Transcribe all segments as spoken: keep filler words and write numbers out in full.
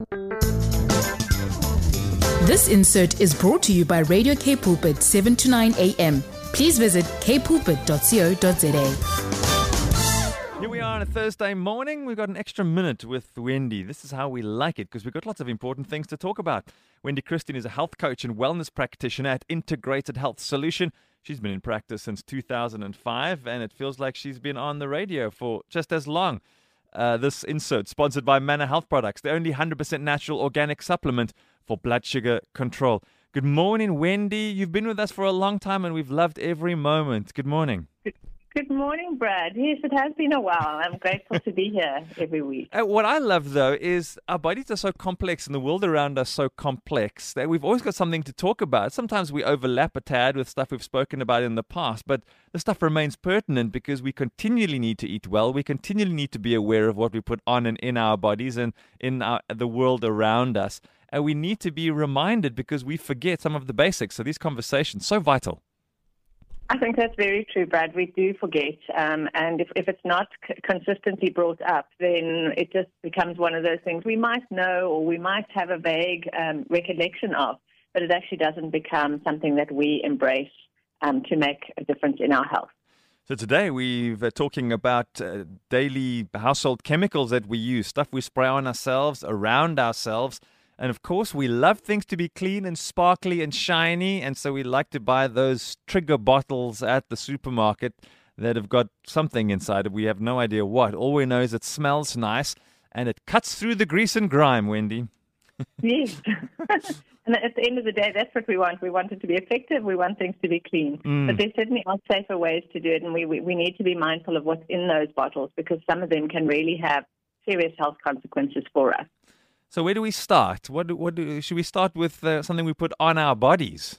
This insert is brought to you by Radio K Pulpit, seven to nine a.m. Please visit k pulpit dot co dot za. Here we are on a Thursday morning. We've got an extra minute with Wendy. This is how we like it because we've got lots of important things to talk about. Wendy Christine is a health coach and wellness practitioner at Integrated Health Solution. She's been in practice since two thousand five, and it feels like she's been on the radio for just as long. Uh, this insert sponsored by Manna Health Products, the only one hundred percent natural organic supplement for blood sugar control. Good morning, Wendy. You've been with us for a long time, and we've loved every moment. Good morning. Good morning, Brad. Yes, it has been a while. I'm grateful to be here every week. Uh, what I love, though, is our bodies are so complex and the world around us so complex that we've always got something to talk about. Sometimes we overlap a tad with stuff we've spoken about in the past, but the stuff remains pertinent because we continually need to eat well. We continually need to be aware of what we put on and in our bodies and in our, the world around us. And we need to be reminded because we forget some of the basics. So these conversations, so vital. I think that's very true, Brad. We do forget. Um, and if, if it's not c- consistently brought up, then it just becomes one of those things we might know or we might have a vague um, recollection of, but it actually doesn't become something that we embrace um, to make a difference in our health. So today we're talking about uh, daily household chemicals that we use, stuff we spray on ourselves, around ourselves. And of course, we love things to be clean and sparkly and shiny. And so we like to buy those trigger bottles at the supermarket that have got something inside it. We have no idea what. All we know is it smells nice and it cuts through the grease and grime, Wendy. Yes. And at the end of the day, that's what we want. We want it to be effective. We want things to be clean. Mm. But there certainly are safer ways to do it. And we, we, we need to be mindful of what's in those bottles because some of them can really have serious health consequences for us. So where do we start? What do, what do, should we start with uh, something we put on our bodies?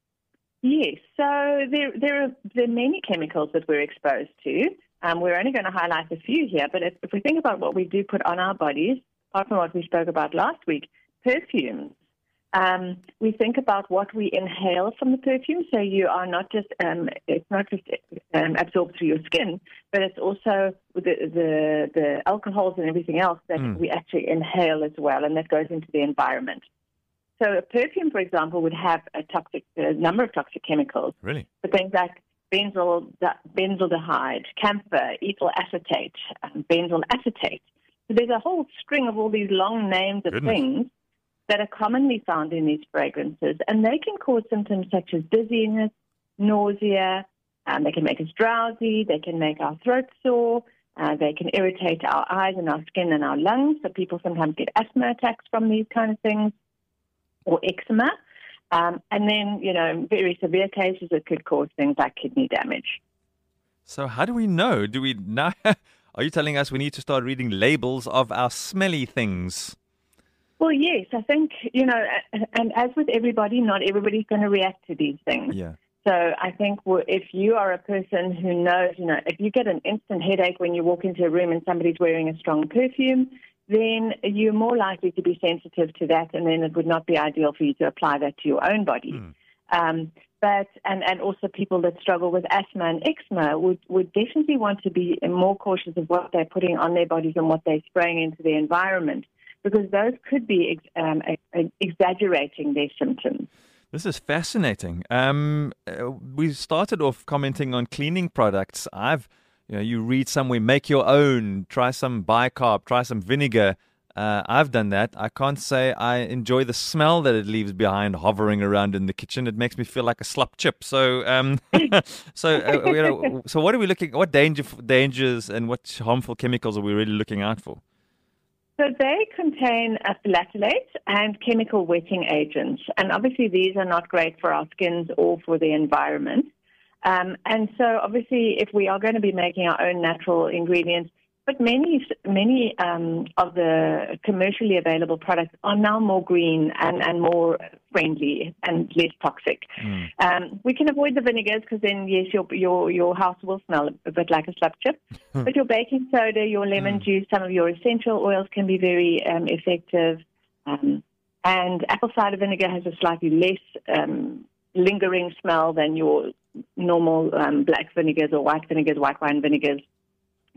Yes. So there, there, are, there are many chemicals that we're exposed to. Um, we're only going to highlight a few here. But if, if we think about what we do put on our bodies, apart from what we spoke about last week, perfumes. Um, we think about what we inhale from the perfume. So you are not just, um, it's not just um, absorbed through your skin, but it's also the, the, the alcohols and everything else that mm. we actually inhale as well, and that goes into the environment. So a perfume, for example, would have a toxic, a number of toxic chemicals. Really? But things like benzyl, benzaldehyde, camphor, ethyl acetate, um, benzyl acetate. So there's a whole string of all these long names of Goodness. things that are commonly found in these fragrances, and they can cause symptoms such as dizziness, nausea, um, they can make us drowsy, they can make our throat sore, uh, they can irritate our eyes and our skin and our lungs, so people sometimes get asthma attacks from these kind of things, or eczema, um, and then, you know, in very severe cases, it could cause things like kidney damage. So how do we know? Do we know? Are you telling us we need to start reading labels of our smelly things? Well, yes, I think, you know, and as with everybody, not everybody's going to react to these things. Yeah. So I think if you are a person who knows, you know, if you get an instant headache when you walk into a room and somebody's wearing a strong perfume, then you're more likely to be sensitive to that, and then it would not be ideal for you to apply that to your own body. Mm. Um, but and, and also people that struggle with asthma and eczema would, would definitely want to be more cautious of what they're putting on their bodies and what they're spraying into the environment, because those could be um, exaggerating their symptoms. This is fascinating. Um, uh, we started off commenting on cleaning products. I've, you know, you read somewhere, make your own, try some bicarb, try some vinegar. Uh, I've done that. I can't say I enjoy the smell that it leaves behind hovering around in the kitchen. It makes me feel like a slop chip. So, um, so, uh, you know, so what are we looking? What danger, dangers and what harmful chemicals are we really looking out for? So they contain a phthalate and chemical wetting agents, and obviously these are not great for our skins or for the environment. Um, and so obviously if we are going to be making our own natural ingredients, but many many um, of the commercially available products are now more green and, and more friendly and less toxic. Mm. Um, we can avoid the vinegars because then, yes, your, your your house will smell a bit like a slop chip. But your baking soda, your lemon mm. juice, some of your essential oils can be very um, effective. Um, and apple cider vinegar has a slightly less um, lingering smell than your normal um, black vinegars or white vinegars, white wine vinegars.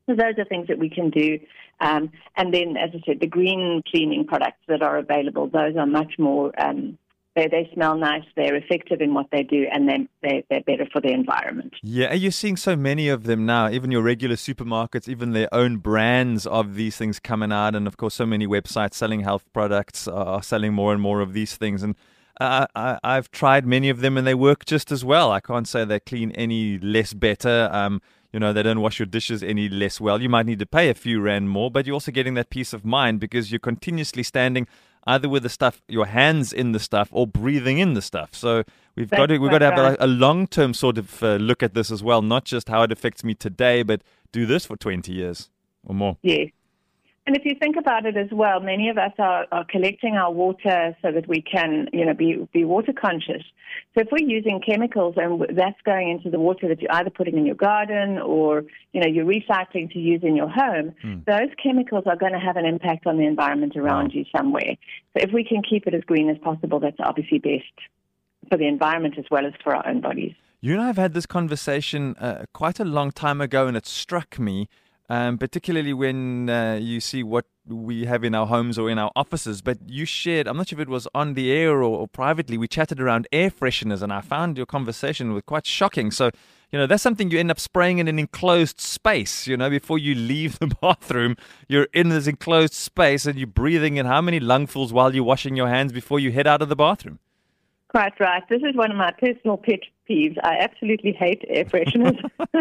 So those are things that we can do. Um, and then, as I said, the green cleaning products that are available, those are much more, um, they, they smell nice, they're effective in what they do, and they, they, they're better for the environment. Yeah, and you're seeing so many of them now, even your regular supermarkets, even their own brands of these things coming out. And, of course, so many websites selling health products are selling more and more of these things. And uh, I, I've tried many of them, and they work just as well. I can't say they clean any less better. Um You know, they don't wash your dishes any less well. You might need to pay a few rand more, but you're also getting that peace of mind because you're continuously standing either with the stuff, your hands in the stuff, or breathing in the stuff. So we've That's got to we've got to have right. a, a long-term sort of uh, look at this as well, not just how it affects me today, but do this for twenty years or more. Yes. And if you think about it as well, many of us are, are collecting our water so that we can, you know, be, be water conscious. So if we're using chemicals and that's going into the water that you're either putting in your garden or, you know, you're recycling to use in your home, mm. those chemicals are going to have an impact on the environment around wow. you somewhere. So if we can keep it as green as possible, that's obviously best for the environment as well as for our own bodies. You and I have had this conversation uh, quite a long time ago, and it struck me. Um, particularly when uh, you see what we have in our homes or in our offices. But you shared, I'm not sure if it was on the air or, or privately, we chatted around air fresheners, and I found your conversation was quite shocking. So, you know, that's something you end up spraying in an enclosed space, you know, before you leave the bathroom. You're in this enclosed space and you're breathing in how many lungfuls while you're washing your hands before you head out of the bathroom? Quite right. This is one of my personal pet peeves. I absolutely hate air fresheners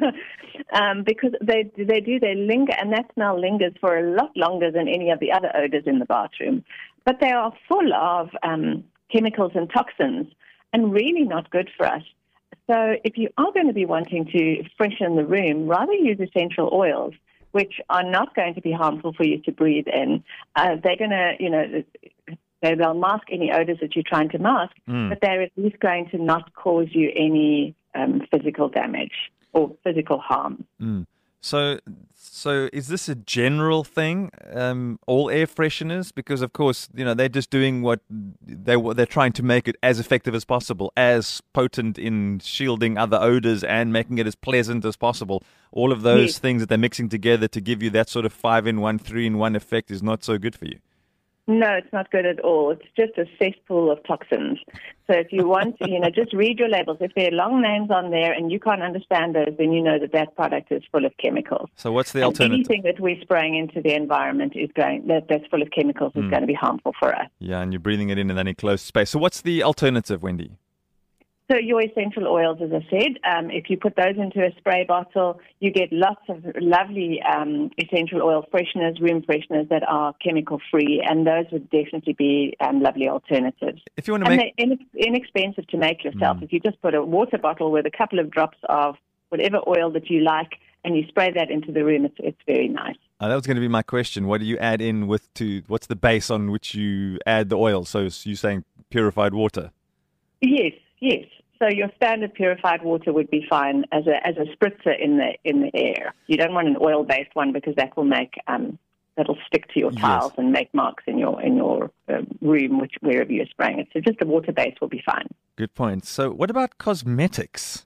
um, because they they do, they linger, and that smell lingers for a lot longer than any of the other odors in the bathroom. But they are full of um, chemicals and toxins and really not good for us. So if you are going to be wanting to freshen the room, rather use essential oils, which are not going to be harmful for you to breathe in. Uh, they're going to, you know, So they'll mask any odors that you're trying to mask, mm. but they're at least going to not cause you any um, physical damage or physical harm. Mm. So, so is this a general thing? Um, all air fresheners, because of course, you know, they're just doing what they they're trying to make it as effective as possible, as potent in shielding other odors and making it as pleasant as possible. All of those yes. things that they're mixing together to give you that sort of five-in-one, three-in-one effect is not so good for you. No, it's not good at all. It's just a cesspool of toxins. So if you want to, you know, just read your labels. If there are long names on there and you can't understand those, then you know that that product is full of chemicals. So what's the and alternative? Anything that we're spraying into the environment is going that, that's full of chemicals is mm. going to be harmful for us. Yeah, and you're breathing it in in that enclosed space. So what's the alternative, Wendy? So your essential oils, as I said, um, if you put those into a spray bottle, you get lots of lovely um, essential oil fresheners, room fresheners that are chemical-free, and those would definitely be um, lovely alternatives. If you want to and make... they're inex- inexpensive to make yourself. Mm. If you just put a water bottle with a couple of drops of whatever oil that you like, and you spray that into the room, it's, it's very nice. Oh, that was going to be my question. What do you add in with to? What's the base on which you add the oil? So you're saying purified water? Yes, yes. So your standard purified water would be fine as a as a spritzer in the in the air. You don't want an oil based one because that will make um, that'll stick to your tiles yes. and make marks in your in your um, room, which wherever you're spraying it. So just a water based will be fine. Good point. So what about cosmetics?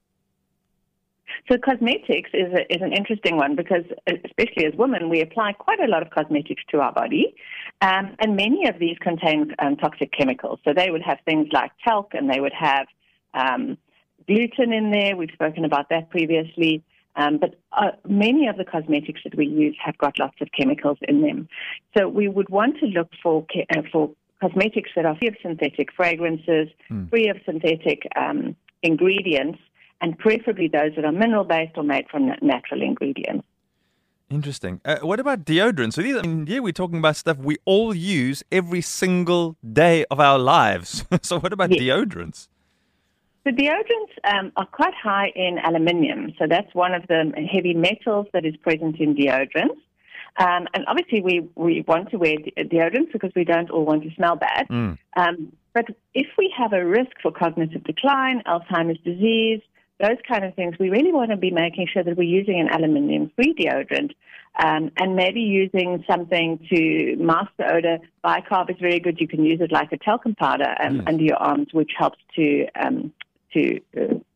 So cosmetics is a, is an interesting one because, especially as women, we apply quite a lot of cosmetics to our body, um, and many of these contain um, toxic chemicals. So they would have things like talc, and they would have um, gluten in there. We've spoken about that previously. Um, but uh, many of the cosmetics that we use have got lots of chemicals in them. So we would want to look for uh, for cosmetics that are free of synthetic fragrances, mm. free of synthetic um, ingredients, and preferably those that are mineral-based or made from natural ingredients. Interesting. Uh, what about deodorant? So these, I mean, yeah, we're talking about stuff we all use every single day of our lives. So what about yes. deodorants? The deodorants um, are quite high in aluminium. So that's one of the heavy metals that is present in deodorants. Um, and obviously we, we want to wear de- deodorants because we don't all want to smell bad. Mm. Um, but if we have a risk for cognitive decline, Alzheimer's disease, those kind of things, we really want to be making sure that we're using an aluminium-free deodorant um, and maybe using something to mask the odor. Bicarb is very good. You can use it like a talcum powder um, yes. under your arms, which helps to um, to uh,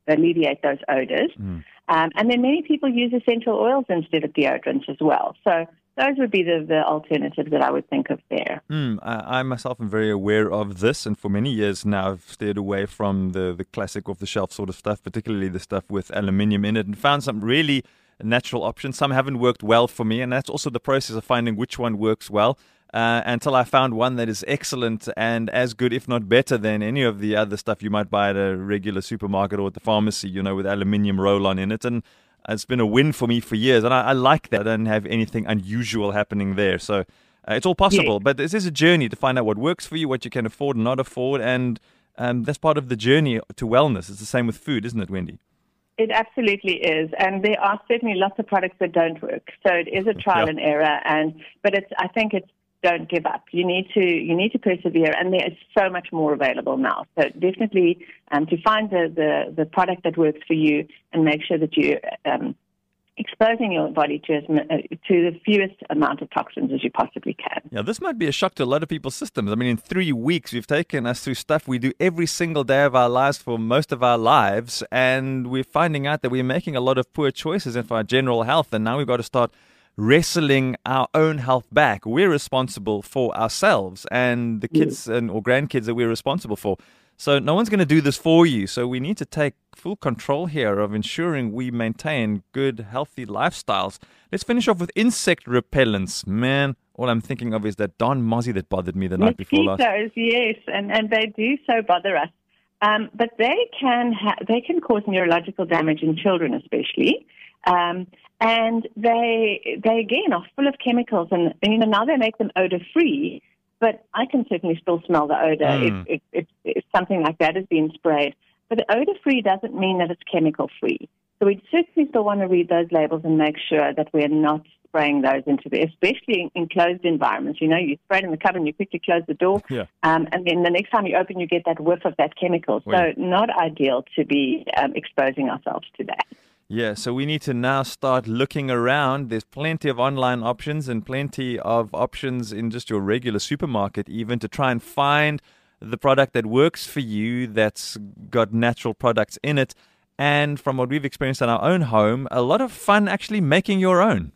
alleviate those odors. Mm. Um, and then many people use essential oils instead of deodorants as well. So those would be the, the alternatives that I would think of there. Mm, I, I myself am very aware of this, and for many years now I've steered away from the, the classic off-the-shelf sort of stuff, particularly the stuff with aluminium in it, and found some really natural options. Some haven't worked well for me, and that's also the process of finding which one works well. Uh, until I found one that is excellent and as good, if not better, than any of the other stuff you might buy at a regular supermarket or at the pharmacy, you know, with aluminium roll-on in it. And it's been a win for me for years, and I, I like that. I don't have anything unusual happening there. So uh, it's all possible, yeah. But this is a journey to find out what works for you, what you can afford and not afford, and um, that's part of the journey to wellness. It's the same with food, isn't it, Wendy? It absolutely is, and there are certainly lots of products that don't work. So it is a trial yeah. and error, and but it's I think it's don't give up. You need to you need to persevere, and there is so much more available now. So definitely um, to find the, the, the product that works for you, and make sure that you're um, exposing your body to as, uh, to the fewest amount of toxins as you possibly can. Yeah, this might be a shock to a lot of people's systems. I mean, in three weeks, we've taken us through stuff we do every single day of our lives for most of our lives, and we're finding out that we're making a lot of poor choices for our general health, and now we've got to start wrestling our own health back. We're responsible for ourselves and the kids and or grandkids that we're responsible for. So no one's going to do this for you. So we need to take full control here of ensuring we maintain good, healthy lifestyles. Let's finish off with insect repellents. Man, all I'm thinking of is that Don Mozzie that bothered me the night before last. Mosquitoes, yes, and, and they do so bother us. Um, but they can ha- they can cause neurological damage in children especially. Um, and they, they again, are full of chemicals. And, you know, now they make them odor-free, but I can certainly still smell the odor mm. if, if, if, if something like that has been sprayed. But the odor-free doesn't mean that it's chemical-free. So we certainly still want to read those labels and make sure that we're not spraying those into the, especially in, in closed environments. You know, you spray it in the cupboard and you quickly close the door. Yeah. Um, and then the next time you open, you get that whiff of that chemical. Wait. So not ideal to be um, exposing ourselves to that. Yeah, so we need to now start looking around. There's plenty of online options and plenty of options in just your regular supermarket even to try and find the product that works for you, that's got natural products in it. And from what we've experienced in our own home, a lot of fun actually making your own.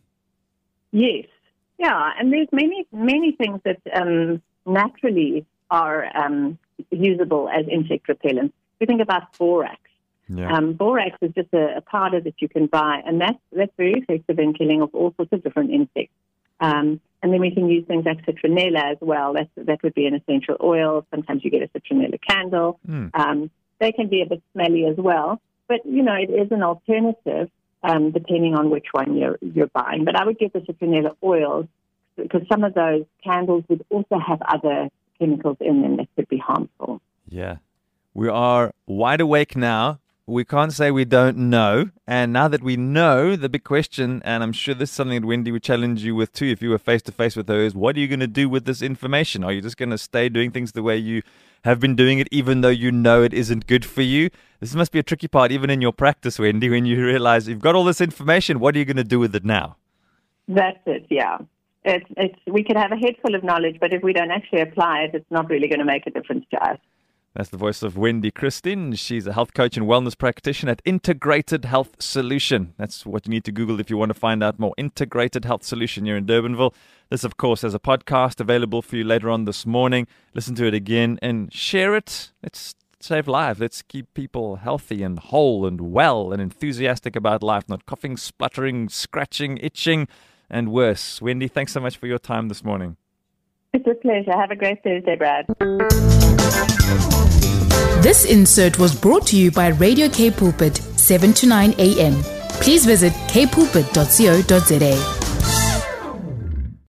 Yes. Yeah, and there's many, many things that um, naturally are um, usable as insect repellents. We think about borax. Yeah. Um, borax is just a, a powder that you can buy, and that's, that's very effective in killing off all sorts of different insects. Um, and then we can use things like citronella as well. That's, that would be an essential oil. Sometimes you get a citronella candle. Mm. Um, they can be a bit smelly as well. But, you know, it is an alternative um, depending on which one you're, you're buying. But I would get the citronella oils because some of those candles would also have other chemicals in them that could be harmful. Yeah. We are wide awake now. We can't say we don't know. And now that we know, the big question, and I'm sure this is something that Wendy would challenge you with too if you were face-to-face with her, is what are you going to do with this information? Are you just going to stay doing things the way you have been doing it, even though you know it isn't good for you? This must be a tricky part, even in your practice, Wendy, when you realize you've got all this information. What are you going to do with it now? That's it, yeah. It's, it's, we could have a head full of knowledge, but if we don't actually apply it, it's not really going to make a difference to us. That's the voice of Wendy Christine. She's a health coach and wellness practitioner at Integrated Health Solution. That's what you need to Google if you want to find out more. Integrated Health Solution here in Durbanville. This, of course, as a podcast available for you later on this morning. Listen to it again and share it. Let's save lives. Let's keep people healthy and whole and well and enthusiastic about life, not coughing, spluttering, scratching, itching, and worse. Wendy, thanks so much for your time this morning. It's a pleasure. Have a great Thursday, Brad. This insert was brought to you by Radio K Pulpit, seven to nine a.m. Please visit k pulpit dot co dot za.